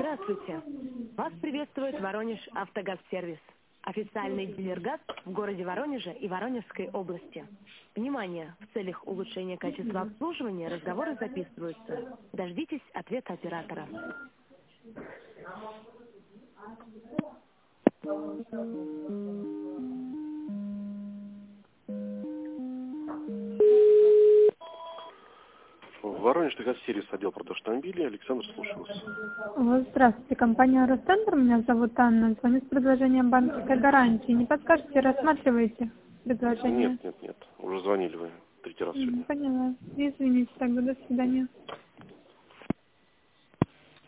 Здравствуйте. Вас приветствует Воронеж Автогазсервис. Официальный дилер ГАЗ в городе Воронеже и Воронежской области. Внимание! В целях улучшения качества обслуживания разговоры записываются. Дождитесь ответа оператора. Воронеж Автогазсервис, отдел продаж автомобилей. Александр, слушаю вас. Вот, здравствуйте, компания «Ростендер». Меня зовут Анна. Звоню с предложением банковской гарантии. Не подскажете, рассматриваете предложение? Нет. Уже звонили вы 3 раза сегодня. Поняла. Извините, тогда до свидания.